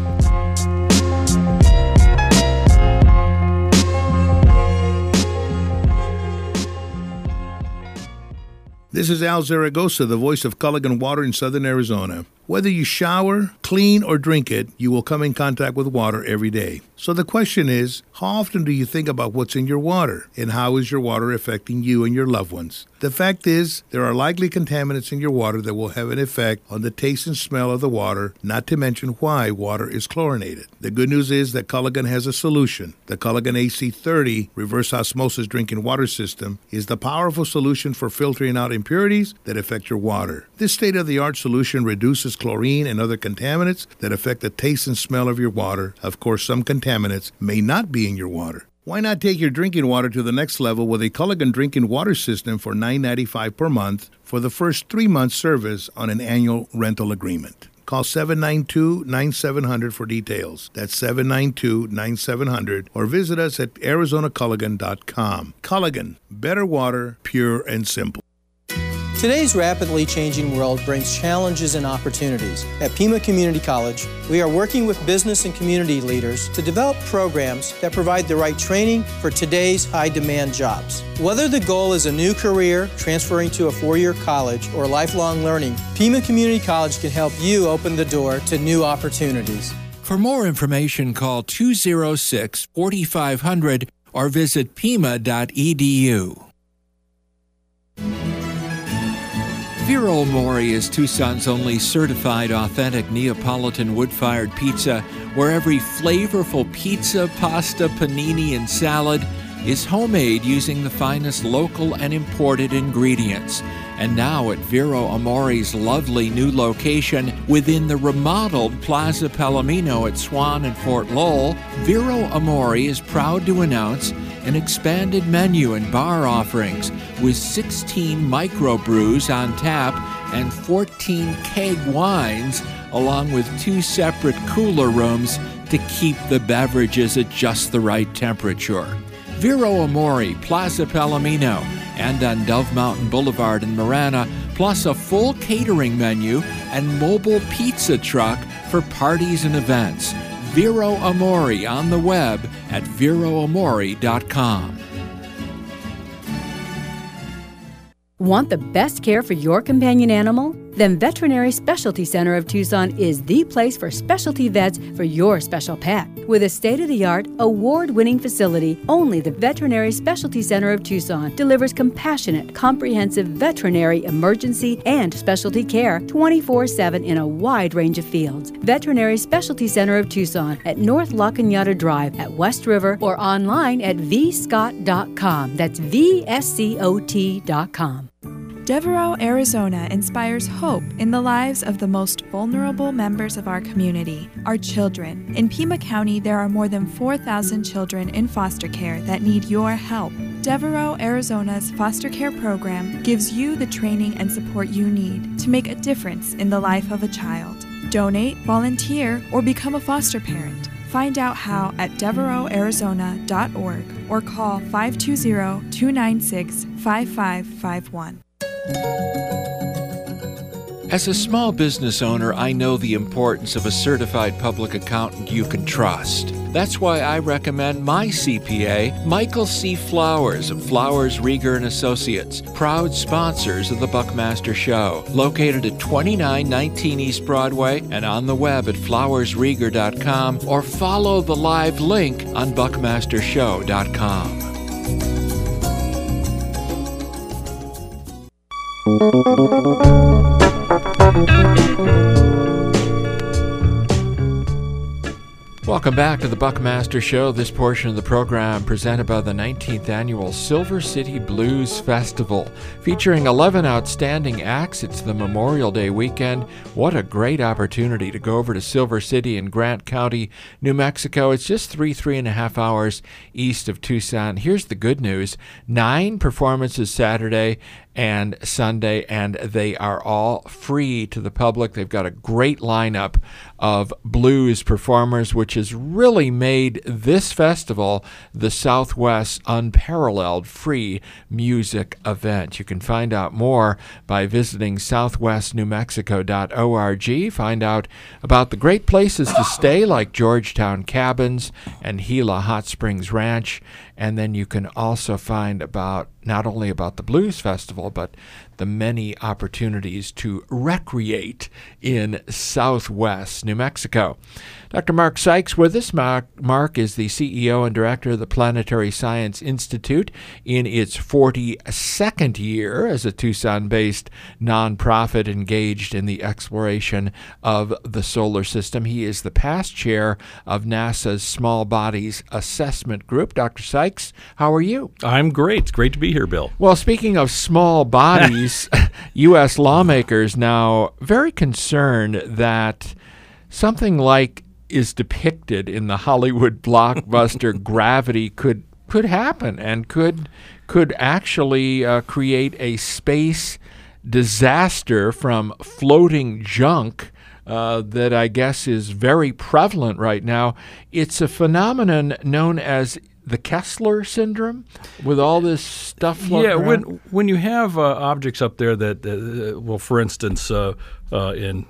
[SPEAKER 3] This is Al Zaragoza, the voice of Culligan Water in Southern Arizona. Whether you shower, clean, or drink it, you will come in contact with water every day. So the question is, how often do you think about what's in your water, and how is your water affecting you and your loved ones? The fact is, there are likely contaminants in your water that will have an effect on the taste and smell of the water, not to mention why water is chlorinated. The good news is that Culligan has a solution. The Culligan AC30 reverse osmosis drinking water system is the powerful solution for filtering out impurities that affect your water. This state-of-the-art solution reduces chlorine and other contaminants that affect the taste and smell of your water. Of course, some contaminants may not be in your water. Why not take your drinking water to the next level with a Culligan drinking water system for $9.95 per month for the first 3-month service on an annual rental agreement? Call 792-9700 for details. That's 792-9700, or visit us at arizonaculligan.com. Culligan, better water, pure and simple.
[SPEAKER 8] Today's rapidly changing world brings challenges and opportunities. At Pima Community College, we are working with business and community leaders to develop programs that provide the right training for today's high-demand jobs. Whether the goal is a new career, transferring to a 4-year college, or lifelong learning, Pima Community College can help you open the door to new opportunities.
[SPEAKER 12] For more information, call 206-4500 or visit pima.edu. Vero Amore is Tucson's only certified authentic Neapolitan wood-fired pizza, where every flavorful pizza, pasta, panini, and salad is homemade using the finest local and imported ingredients. And now at Vero Amore's lovely new location within the remodeled Plaza Palomino at Swan and Fort Lowell, Vero Amore is proud to announce an expanded menu and bar offerings with 16 microbrews on tap and 14 keg wines, along with 2 separate cooler rooms to keep the beverages at just the right temperature. Vero Amore, Plaza Palomino, and on Dove Mountain Boulevard in Marana, plus a full catering menu and mobile pizza truck for parties and events. Vero Amore on the web at veroamore.com.
[SPEAKER 10] Want the best care for your companion animal? Then Veterinary Specialty Center of Tucson is the place for specialty vets for your special pet. With a state-of-the-art, award-winning facility, only the Veterinary Specialty Center of Tucson delivers compassionate, comprehensive veterinary emergency and specialty care 24/7 in a wide range of fields. Veterinary Specialty Center of Tucson at North La Cañada Drive at West River or online at vscott.com. That's VSCOT.com.
[SPEAKER 5] Devereaux, Arizona inspires hope in the lives of the most vulnerable members of our community, our children. In Pima County, there are more than 4,000 children in foster care that need your help. Devereaux, Arizona's foster care program gives you the training and support you need to make a difference in the life of a child. Donate, volunteer, or become a foster parent. Find out how at devereauxarizona.org or call 520-296-5551.
[SPEAKER 12] As a small business owner, I know the importance of a certified public accountant you can trust. That's why I recommend my CPA, Michael C. Flowers of Flowers, Rieger & Associates, proud sponsors of the Buckmaster Show, located at 2919 East Broadway and on the web at flowersrieger.com, or follow the live link on buckmastershow.com. Welcome back to the Buckmaster Show. This portion of the program presented by the 19th Annual Silver City Blues Festival. Featuring 11 outstanding acts, it's the Memorial Day weekend. What a great opportunity to go over to Silver City in Grant County, New Mexico. It's just three and a half hours east of Tucson. Here's the good news. 9 performances Saturday and Sunday, and they are all free to the public. They've got a great lineup of blues performers, which has really made this festival the Southwest's unparalleled free music event. You can find out more by visiting southwestnewmexico.org. Find out about the great places to stay like Georgetown Cabins and Gila Hot Springs Ranch. And then you can also find about not only about the Blues Festival, but the many opportunities to recreate in Southwest New Mexico. Dr. Mark Sykes with us. Mark is the CEO and director of the Planetary Science Institute in its 42nd year as a Tucson-based nonprofit engaged in the exploration of the solar system. He is the past chair of NASA's Small Bodies Assessment Group. Dr. Sykes, how are you?
[SPEAKER 6] I'm great. It's great to be here, Bill.
[SPEAKER 12] Well, speaking of small bodies, U.S. lawmakers now very concerned that something like is depicted in the Hollywood blockbuster Gravity could happen and could actually create a space disaster from floating junk that I guess is very prevalent right now. It's a phenomenon known as the Kessler syndrome, with all this stuff floating around.
[SPEAKER 6] When you have objects up there that, well, for instance, in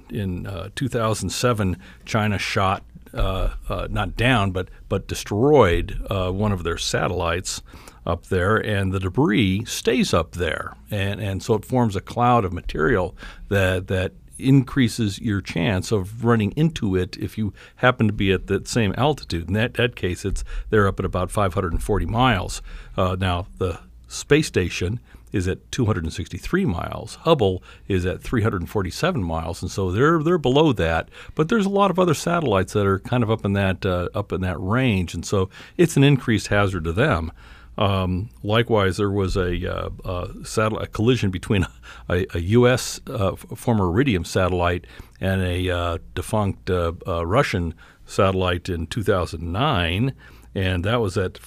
[SPEAKER 6] 2007, China shot not down but destroyed one of their satellites up there, and the debris stays up there, and so it forms a cloud of material that increases your chance of running into it if you happen to be at that same altitude. In that case, they're up at about 540 miles. Now, the space station is at 263 miles. Hubble is at 347 miles, and so they're below that. But there's a lot of other satellites that are kind of up in that range, and so it's an increased hazard to them. Likewise, there was a collision between a U.S. Former Iridium satellite and a defunct Russian satellite in 2009, and that was at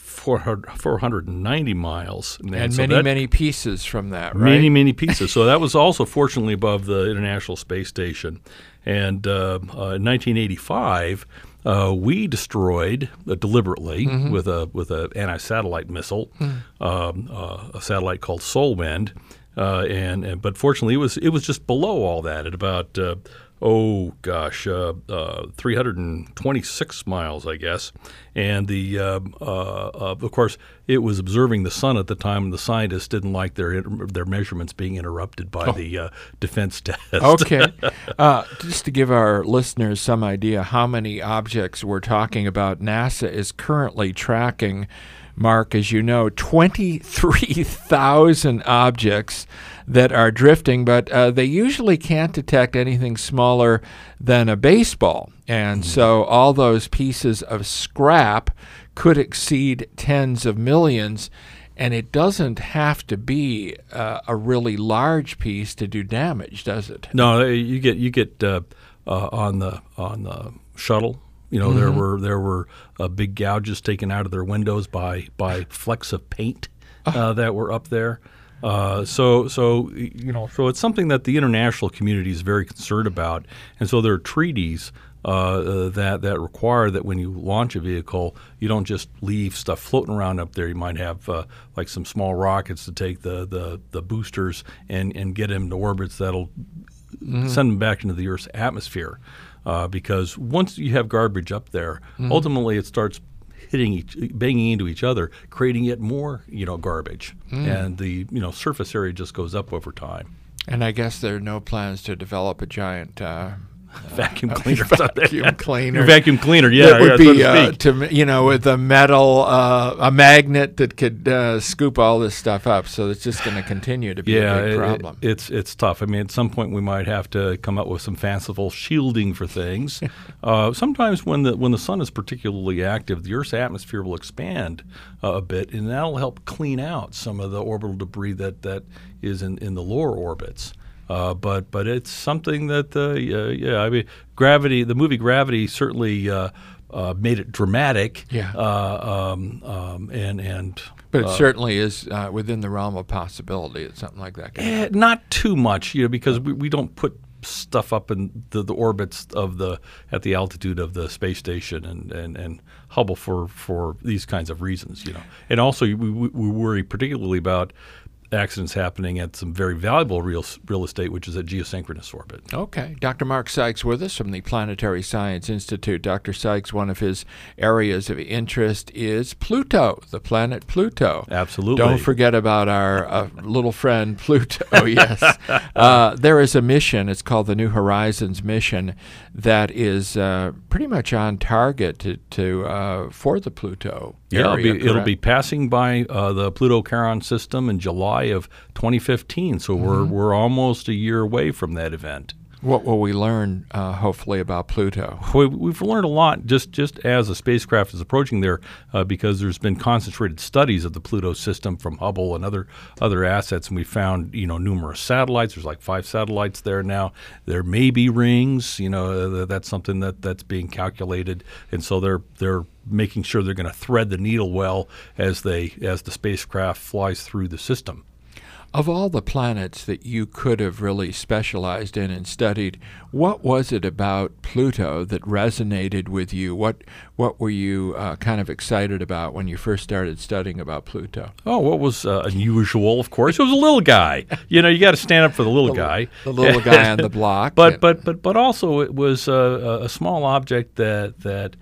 [SPEAKER 6] 490 miles.
[SPEAKER 12] And so many pieces from that, right?
[SPEAKER 6] Many pieces. So that was also fortunately above the International Space Station. And in 1985, we destroyed deliberately with a anti-satellite missile, a satellite called SolWind, but fortunately it was just below all that at about 326 miles, I guess. And of course, it was observing the sun at the time, and the scientists didn't like their measurements being interrupted by the defense test.
[SPEAKER 1] Okay. Just to give our listeners some idea how many objects we're talking about, NASA is currently tracking, Mark, as you know, 23,000 objects that are drifting, but they usually can't detect anything smaller than a baseball. And so all those pieces of scrap could exceed tens of millions, and it doesn't have to be a really large piece to do damage, does it?
[SPEAKER 6] No, you get on the shuttle. There were big gouges taken out of their windows by flecks of paint that were up there. So it's something that the international community is very concerned about, and so there are treaties that require that when you launch a vehicle, you don't just leave stuff floating around up there. You might have like some small rockets to take the boosters and get them to orbits that'll send them back into the Earth's atmosphere. Because once you have garbage up there, ultimately it starts banging into each other, creating yet more, garbage, and the surface area just goes up over time.
[SPEAKER 1] And I guess there are no plans to develop a giant
[SPEAKER 6] vacuum cleaner.
[SPEAKER 1] Vacuum cleaner.
[SPEAKER 6] Vacuum cleaner. Yeah,
[SPEAKER 1] that would be
[SPEAKER 6] so to speak.
[SPEAKER 1] With a metal, a magnet that could scoop all this stuff up. So it's just going to continue to be a big problem.
[SPEAKER 6] It's tough. I mean, at some point we might have to come up with some fanciful shielding for things. Sometimes when the sun is particularly active, the Earth's atmosphere will expand a bit, and that'll help clean out some of the orbital debris that is in the lower orbits. But it's something that I mean, Gravity. The movie Gravity certainly made it dramatic.
[SPEAKER 1] Yeah.
[SPEAKER 6] But
[SPEAKER 1] it certainly is within the realm of possibility that something like that can happen.
[SPEAKER 6] Not too much, because we don't put stuff up in the orbits at the altitude of the space station and Hubble for these kinds of reasons, And also we worry particularly about accidents happening at some very valuable real estate, which is at geosynchronous orbit.
[SPEAKER 1] Okay. Dr. Mark Sykes with us from the Planetary Science Institute. Dr. Sykes, one of his areas of interest is Pluto, the planet Pluto.
[SPEAKER 6] Absolutely.
[SPEAKER 1] Don't forget about our little friend Pluto, yes. There is a mission, it's called the New Horizons mission, that is pretty much on target for the Pluto area.
[SPEAKER 6] It'll be passing by the Pluto-Charon system in July of 2015, so we're almost a year away from that event.
[SPEAKER 1] What will we learn, hopefully, about Pluto?
[SPEAKER 6] We've learned a lot just as the spacecraft is approaching there, because there's been concentrated studies of the Pluto system from Hubble and other assets, and we found numerous satellites. There's like 5 satellites there now. There may be rings. That's something that's being calculated, and so they're making sure they're going to thread the needle well as the spacecraft flies through the system.
[SPEAKER 1] Of all the planets that you could have really specialized in and studied, what was it about Pluto that resonated with you? What were you kind of excited about when you first started studying about Pluto?
[SPEAKER 6] Oh, what was unusual, of course? It was a little guy. You got to stand up for the little guy.
[SPEAKER 1] The little guy on the block.
[SPEAKER 6] But also it was a small object that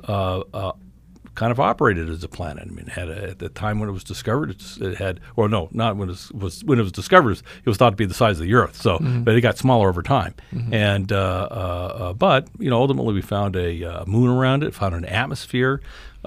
[SPEAKER 6] kind of operated as a planet. I mean, at the time when it was discovered, it had, or no, not when it was discovered. It was thought to be the size of the Earth. So, but it got smaller over time. And but ultimately we found a moon around it, found an atmosphere,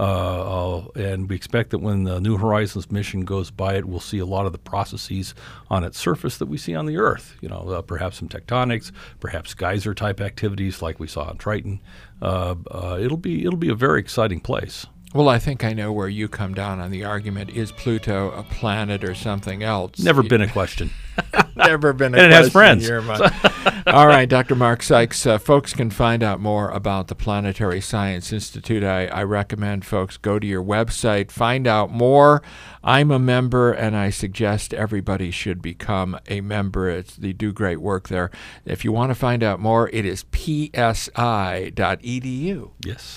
[SPEAKER 6] and we expect that when the New Horizons mission goes by it, we'll see a lot of the processes on its surface that we see on the Earth. Perhaps some tectonics, perhaps geyser type activities like we saw on Triton. It'll be a very exciting place.
[SPEAKER 1] Well, I think I know where you come down on the argument. Is Pluto a planet or something else?
[SPEAKER 6] Never been a question.
[SPEAKER 1] Never been a
[SPEAKER 6] and
[SPEAKER 1] question.
[SPEAKER 6] It has friends.
[SPEAKER 1] In your mind. All right, Dr. Mark Sykes. Folks can find out more about the Planetary Science Institute. I recommend folks go to your website, find out more. I'm a member, and I suggest everybody should become a member. They do great work there. If you want to find out more, it is psi.edu.
[SPEAKER 6] Yes.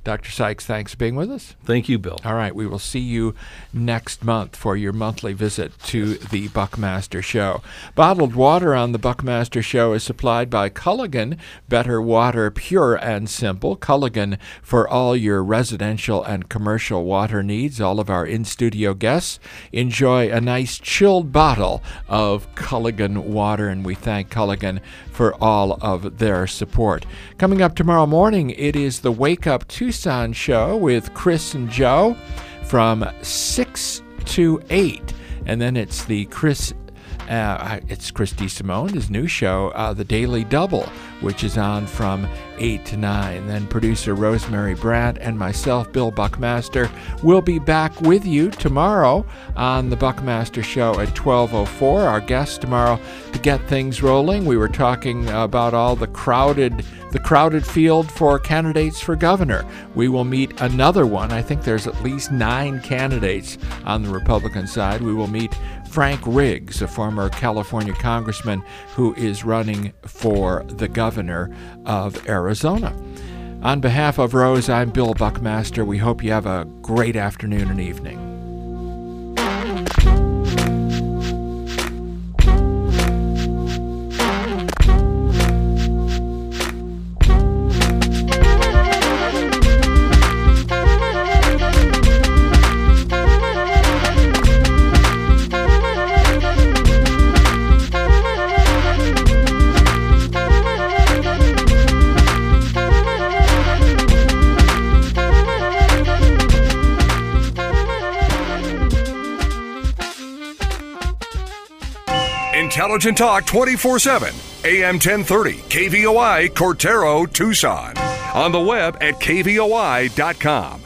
[SPEAKER 1] Dr. Sykes, thanks for being with us.
[SPEAKER 6] Thank you, Bill.
[SPEAKER 1] All right, we will see you next month for your monthly visit to the Buckmaster Show. Bottled water on the Buckmaster Show is supplied by Culligan. Better water, pure and simple. Culligan for all your residential and commercial water needs. All of our in-studio guests enjoy a nice chilled bottle of Culligan water, and we thank Culligan for all of their support. Coming up tomorrow morning, it is the Wake Up Tucson show with Chris and Joe from 6 to 8. And then it's the Chris DeSimone, his new show, The Daily Double, which is on from 8 to 9. Then producer Rosemary Brandt and myself, Bill Buckmaster, will be back with you tomorrow on the Buckmaster Show at 12:04. Our guest tomorrow, to get things rolling, we were talking about all the crowded field for candidates for governor. We will meet another one. I think there's at least 9 candidates on the Republican side. We will meet Frank Riggs, a former California congressman who is running for the governor of Arizona. On behalf of Rose, I'm Bill Buckmaster. We hope you have a great afternoon and evening.
[SPEAKER 2] Intelligent Talk 24/7, AM 1030, KVOI, Cortero, Tucson. On the web at kvoi.com.